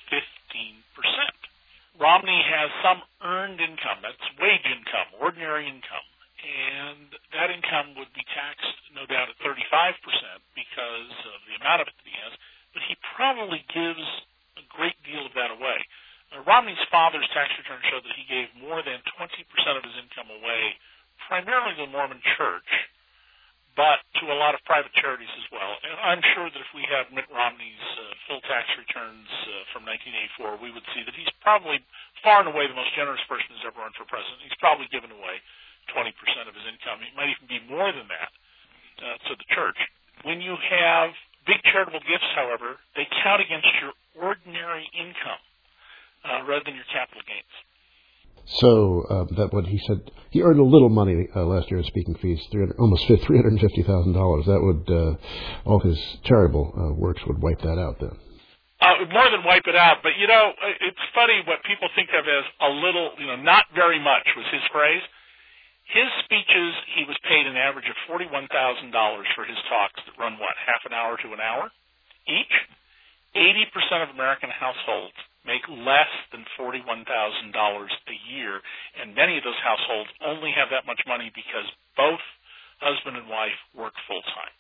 15%. Romney has some earned income, that's wage income, ordinary income, and that income would be taxed, no doubt, at 35% because of the amount of it that he has, but he probably gives a great deal of that away. Romney's father's tax return showed that he gave more than 20% of his income away, primarily to the Mormon Church, but to a lot of private charities as well. And I'm sure that if we had Mitt Romney's full tax returns from 1984, we would see that he's probably far and away the most generous person who's ever run for president. He's probably given away 20% of his income. It might even be more than that to the church. When you have big charitable gifts, however, they count against your ordinary income rather than your capital gains. So that what he said, he earned a little money last year in speaking fees, almost $350,000. That would all his charitable works would wipe that out then. More than wipe it out, but it's funny what people think of as a little, not very much was his phrase. His speeches, he was paid an average of $41,000 for his talks that run, half an hour to an hour each? 80% of American households make less than $41,000 a year, and many of those households only have that much money because both husband and wife work full-time.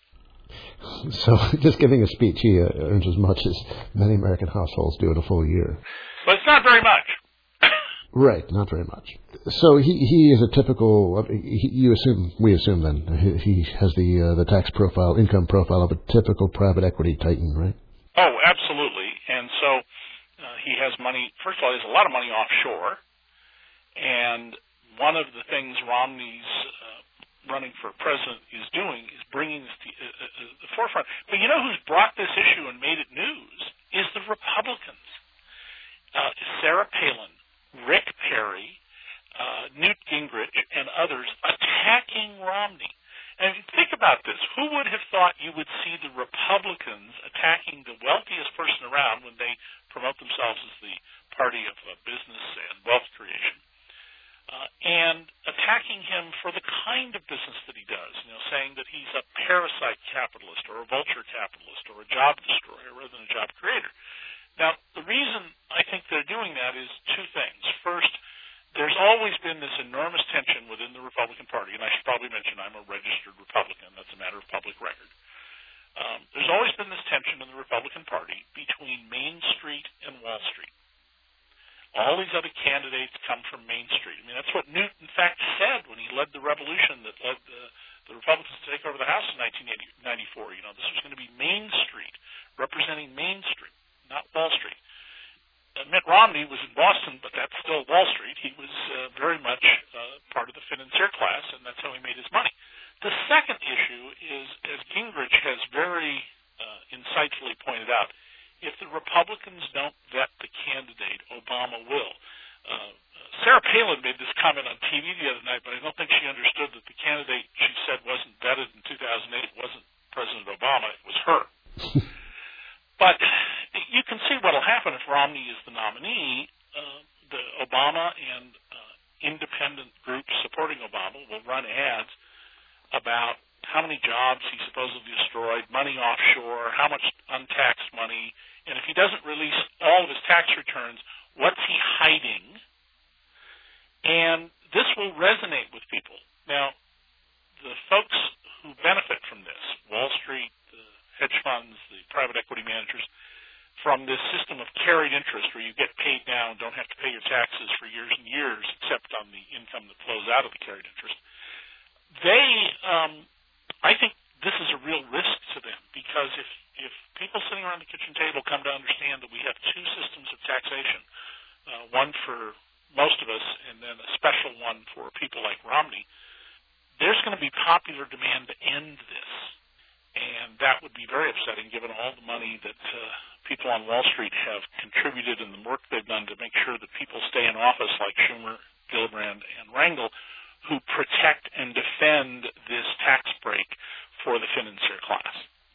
So just giving a speech, he earns as much as many American households do in a full year. But it's not very much. Right, not very much. So he is a typical. We assume then he has the tax profile, income profile of a typical private equity titan, right? Oh, absolutely. And so he has money. First of all, he has a lot of money offshore, and one of the things Romney's running for president is doing is bringing this to the forefront. But you know who's brought this issue and made it news is the Republicans. Sarah Palin, Rick Perry, Newt Gingrich, and others attacking Romney. And think about this. Who would have thought you would see the Republicans attacking the wealthiest person around when they promote themselves as the party of business and wealth creation, and attacking him for the kind of business that he does, saying that he's a parasite capitalist or a vulture capitalist or a job destroyer rather than a job creator. Now, the reason I think they're doing that is two things. First, there's always been this enormous tension within the Republican Party, and I should probably mention I'm a registered Republican. That's a matter of public record. There's always been this tension in the Republican Party between Main Street and Wall Street. All these other candidates come from Main Street. I mean, that's what Newt, in fact, said when he led the revolution that led the Republicans to take over the House in 1994. This was going to be Main Street, representing Main Street, not Wall Street. Mitt Romney was in Boston, but that's still Wall Street. He was very much part of the financier class, and that's how he made his money. The second issue is, as Gingrich has very insightfully pointed out, if the Republicans don't vet the candidate, Obama will. Sarah Palin made this comment on TV the other night, but I don't think she understood that the candidate she said wasn't vetted in 2008 wasn't President Obama, it was her. But you can see what will happen if Romney is the nominee. The Obama and independent groups supporting Obama will run ads about how many jobs he supposedly destroyed, money offshore, how much untaxed money, and if he doesn't release all of his tax returns, what's he hiding? And this will resonate with people. Now, the folks who benefit from this, Wall Street, the hedge funds, the private equity managers, from this system of carried interest where you get paid now and don't have to pay your taxes for years and years except on the income that flows out of the carried interest, I think this is a real risk to them, because if people sitting around the kitchen table come to understand that we have two systems of taxation, one for most of us and then a special one for people like Romney, there's going to be popular demand to end this. And that would be very upsetting given all the money that people on Wall Street have contributed and the work they've done to make sure that people stay in office like Schumer, Gillibrand, and Rangel, who protect and defend this tax break for the financier class.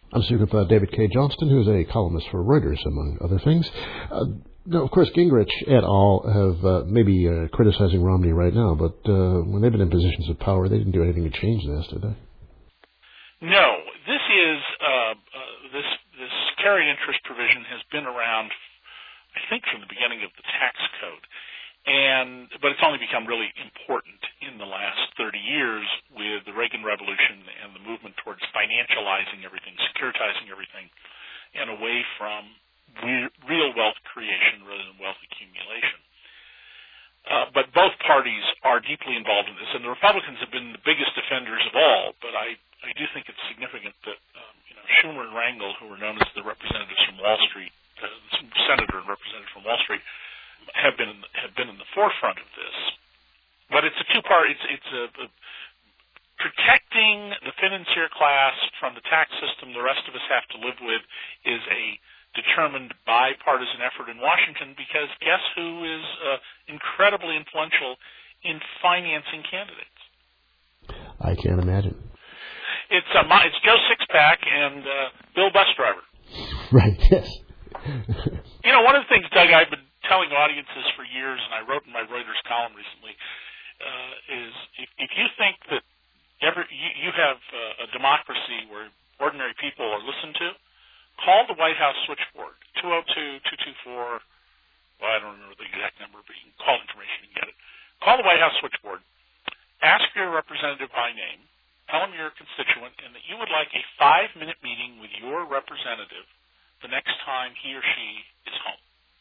I'm speaking with David K. Johnston, who is a columnist for Reuters, among other things. Now, of course, Gingrich et al. Have maybe criticizing Romney right now, but when they've been in positions of power, they didn't do anything to change this, did they? No. This is this carried interest provision has been around, I think, from the beginning of the tax code. But it's only become really important in the last 30 years with the Reagan Revolution and the movement towards financializing everything, securitizing everything, and away from real wealth creation rather than wealth accumulation. But both parties are deeply involved in this, and the Republicans have been the biggest defenders of all. But I do think it's significant that Schumer and Rangel, who are known as the representatives from Wall Street, senator and representative from Wall Street, have been in the forefront of this. But it's a two-part. It's protecting the financier class from the tax system the rest of us have to live with is a determined bipartisan effort in Washington, because guess who is incredibly influential in financing candidates? I can't imagine. It's Joe Sixpack and Bill Busdriver. Right. Yes. One of the things, Doug, I've been telling audiences for years, and I wrote in my Reuters column recently, is if you think that you have a democracy where ordinary people are listened to, call the White House switchboard, 202-224, well, I don't remember the exact number, but you can call information and get it. Call the White House switchboard, ask your representative by name, tell them you're a constituent, and that you would like a 5-minute meeting with your representative the next time he or she is home.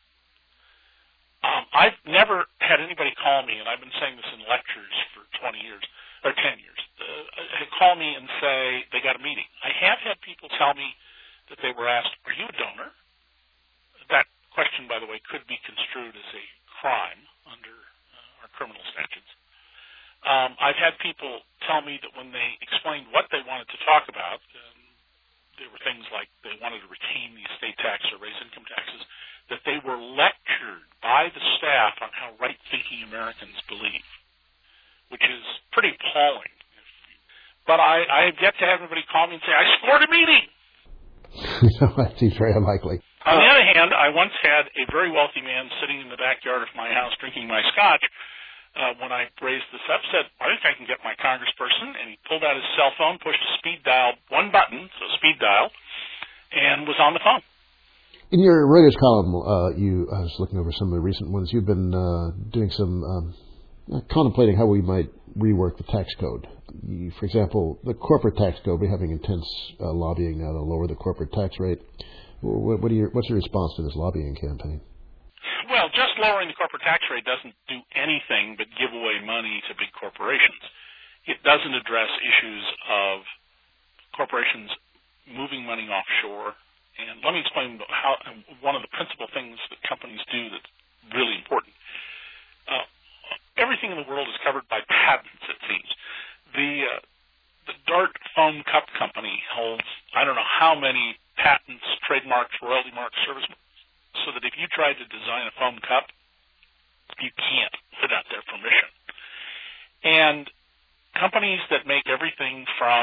I've never had anybody call me, and I've been saying this in lectures for 20 years, or 10 years, call me and say they got a meeting. I have had people tell me that they were asked, are you a donor? That question, by the way, could be construed as a crime under our criminal statutes. I've had people tell me that when they explained what they wanted to talk about, there were things like they wanted to retain the estate tax or raise income taxes, that they were lectured by the staff on how right-thinking Americans believe, which is pretty appalling. But I have yet to have anybody call me and say, I scored a meeting. That seems very unlikely. On the other hand, I once had a very wealthy man sitting in the backyard of my house drinking my scotch. When I raised this up, said, I think I can get my congressperson, and he pulled out his cell phone, pushed a speed dial, one button, so speed dial, and was on the phone. In your Reuters column, I was looking over some of the recent ones. You've been doing some contemplating how we might rework the tax code. For example, the corporate tax code, we're having intense lobbying now to lower the corporate tax rate. What's your response to this lobbying campaign? Well, just lowering the corporate tax rate doesn't do anything but give away money to big corporations. It doesn't address issues of corporations moving money offshore. And let me explain how one of the principal things that companies do that's really important. Everything in the world is covered by patents, it seems. The Dart Foam Cup Company holds, I don't know how many patents, trademarks, royalty marks, service marks, so that if you tried to design a foam cup, you can't without their permission. And companies that make everything from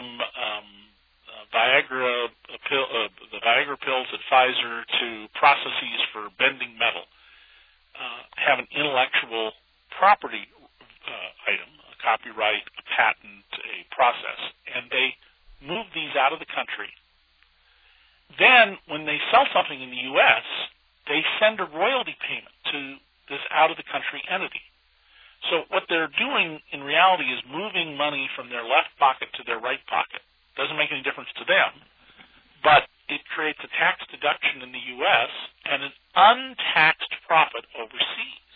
the Viagra pills at Pfizer to processes for bending metal have an intellectual property item, a copyright, a patent, a process, and they move these out of the country. Then, when they sell something in the U.S., they send a royalty payment to this out-of-the-country entity. So what they're doing in reality is moving money from their left pocket to their right pocket. Doesn't make any difference to them, but it creates a tax deduction in the U.S. and an untaxed profit overseas.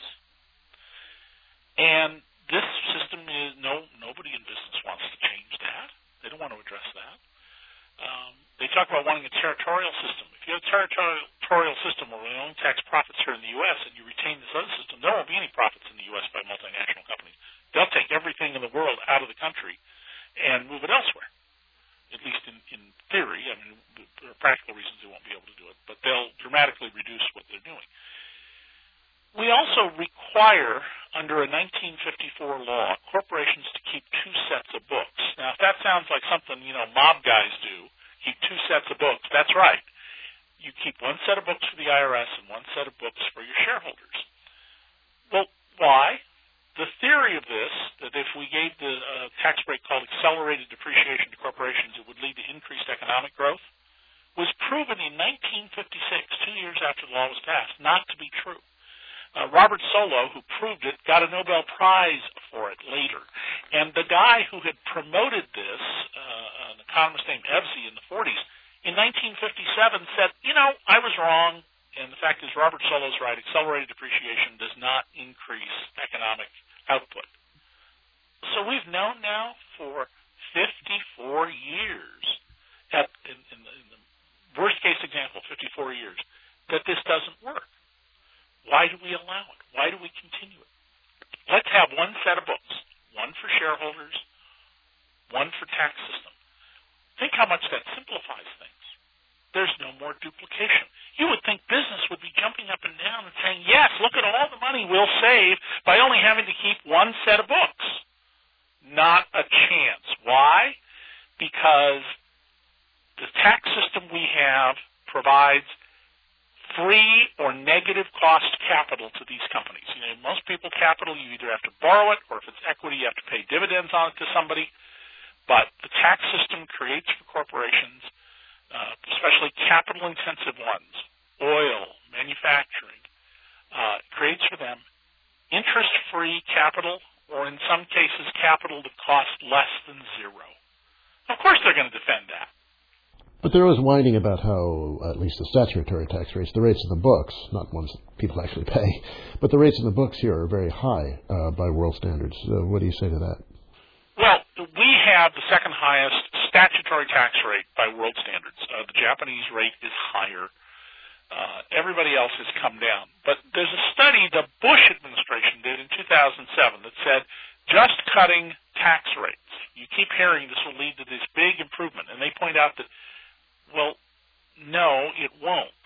And this system is, nobody in business wants to change that. They don't want to address that. They talk about wanting a territorial system. If you have a territorial system where we only tax profits here in the U.S. and you retain this other system, there won't be any profits in the U.S. by multinational companies. They'll take everything in the world out of the country and move it elsewhere, at least in theory. I mean, there are practical reasons they won't be able to do it, but they'll dramatically reduce what they're doing. We also require, under a 1954 law, corporations to keep 2 sets of books. Now, if that sounds like something, mob guys do, keep two sets of books. That's right. You keep one set of books for the IRS and one set of books for your shareholders. Well, why? The theory of this, that if we gave the tax break called accelerated depreciation to corporations, it would lead to increased economic growth, was proven in 1956, 2 years after the law was passed, not to be true. Robert Solow, who proved it, got a Nobel Prize for it later. And the guy who had promoted this, an economist named Evsey in the 40s, in 1957 said, I was wrong, and the fact is Robert Solow's right. Accelerated depreciation does not increase economic output. So we've known now for 54 years, in the worst case example, 54 years, that this doesn't work. Why do we allow it? Why do we continue it? Let's have one set of books, one for shareholders, one for tax system. Think how much that simplifies things. There's no more duplication. You would think business would be jumping up and down and saying, yes, look at all the money we'll save by only having to keep one set of books. Not a chance. Why? Because the tax system we have provides free or negative cost capital to these companies. Most people capital, you either have to borrow it, or if it's equity, you have to pay dividends on it to somebody. But the tax system creates for corporations, especially capital-intensive ones, oil, manufacturing, creates for them interest-free capital, or in some cases, capital that costs less than zero. Of course they're going to defend that. But they're always whining about how, at least the statutory tax rates, the rates in the books, not ones that people actually pay, but the rates in the books here are very high by world standards. What do you say to that? Well, we have the second highest statutory tax rate by world standards. The Japanese rate is higher. Everybody else has come down. But there's a study the Bush administration did in 2007 that said just cutting tax rates, you keep hearing this will lead to this big improvement. And they point out that, well, no, it won't.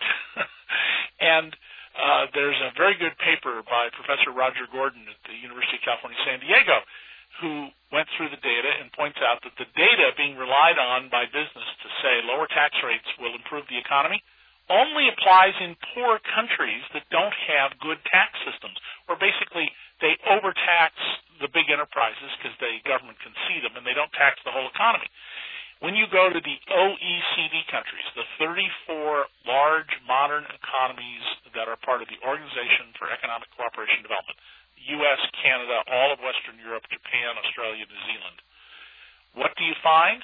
And there's a very good paper by Professor Roger Gordon at the University of California, San Diego, who went through the data and points out that the data being relied on by business to say lower tax rates will improve the economy only applies in poor countries that don't have good tax systems, where basically they overtax the big enterprises because the government can see them and they don't tax the whole economy. When you go to the OECD countries, the 34 large modern economies that are part of the Organization for Economic Cooperation and Development, U.S., Canada, all of Western Europe, Japan, Australia, New Zealand, what do you find?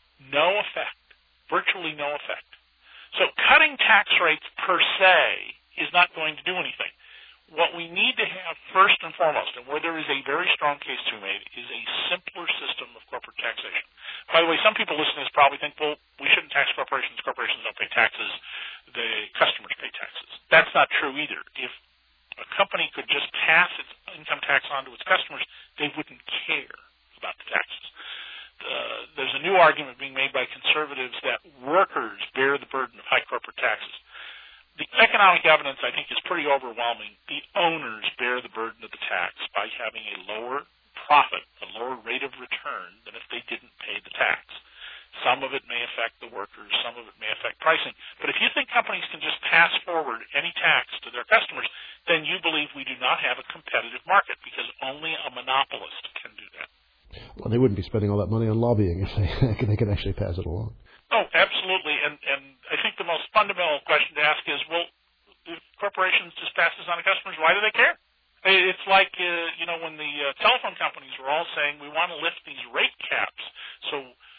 No effect. Virtually no effect. So cutting tax rates per se is not going to do anything. What we need to have first and foremost, and where there is a very strong case to be made, is a simpler system of corporate taxation. By the way, some people listening to this probably think, well, we shouldn't tax corporations. Corporations don't pay taxes. The customers pay taxes. That's not true either. If a company could just pass its income tax on to its customers, they wouldn't care about the taxes. There's a new argument being made by conservatives that workers bear the burden of high corporate taxes. The economic evidence, I think, is pretty overwhelming. The owners bear the burden of the tax by having a lower profit, a lower rate of return than if they didn't pay the tax. Some of it may affect the workers, some of it may affect pricing. But if you think companies can just pass forward any tax to their customers, then you believe we do not have a competitive market, because only a monopolist can do that. Well, they wouldn't be spending all that money on lobbying if they could actually pass it along. Oh, absolutely. And I think the most fundamental question to ask is, well, if corporations just pass this on to customers, why do they care? It's like, when the telephone companies were all saying, we want to lift these rate caps, so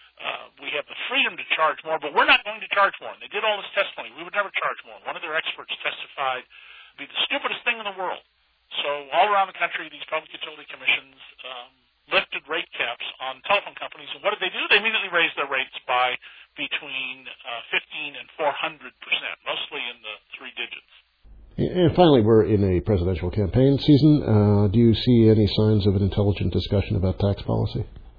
we have the freedom to charge more, but we're not going to charge more. And they did all this testimony. We would never charge more. One of their experts testified it would be the stupidest thing in the world. So all around the country, these public utility commissions lifted rate caps on telephone companies. And what did they do? They immediately raised their rates by between 15 and 400%, mostly in the three digits. And finally, we're in a presidential campaign season. Do you see any signs of an intelligent discussion about tax policy?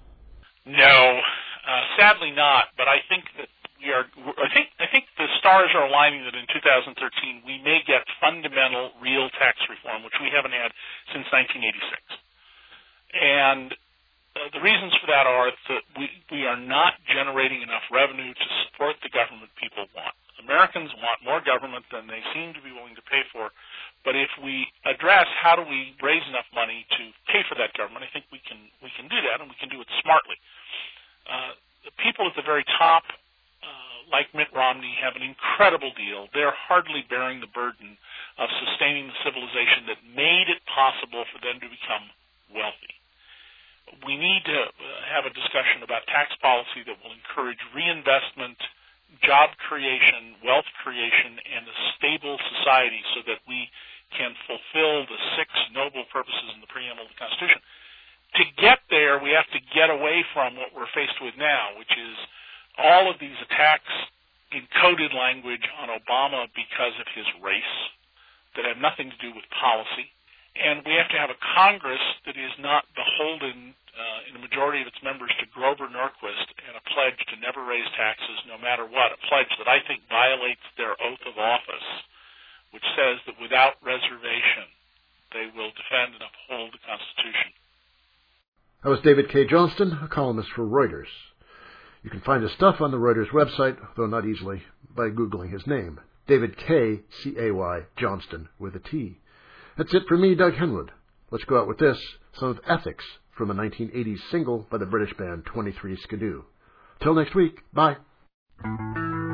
No, sadly not. But I think that we are. I think the stars are aligning that in 2013 we may get fundamental, real tax reform, which we haven't had since 1986. And the reasons for that are that we are not generating enough revenue to support the government people want. Americans want more government than they seem to be willing to pay for. But if we address how do we raise enough money to pay for that government, I think we can do that, and we can do it smartly. The people at the very top, like Mitt Romney, have an incredible deal. They're hardly bearing the burden of sustaining the civilization that made it possible for them to become wealthy. We need to have a discussion about tax policy that will encourage reinvestment, job creation, wealth creation, and a stable society so that we can fulfill the 6 noble purposes in the preamble of the Constitution. To get there, we have to get away from what we're faced with now, which is all of these attacks in coded language on Obama because of his race that have nothing to do with policy. And we have to have a Congress that is not beholden in a majority of its members to Grover Norquist and a pledge to never raise taxes no matter what, a pledge that I think violates their oath of office, which says that without reservation they will defend and uphold the Constitution. That was David K. Johnston, a columnist for Reuters. You can find his stuff on the Reuters website, though not easily, by Googling his name, David K. C-A-Y Johnston with a T. That's it for me, Doug Henwood. Let's go out with this, some of Ethics from a 1980s single by the British band 23 Skidoo. Till next week, bye.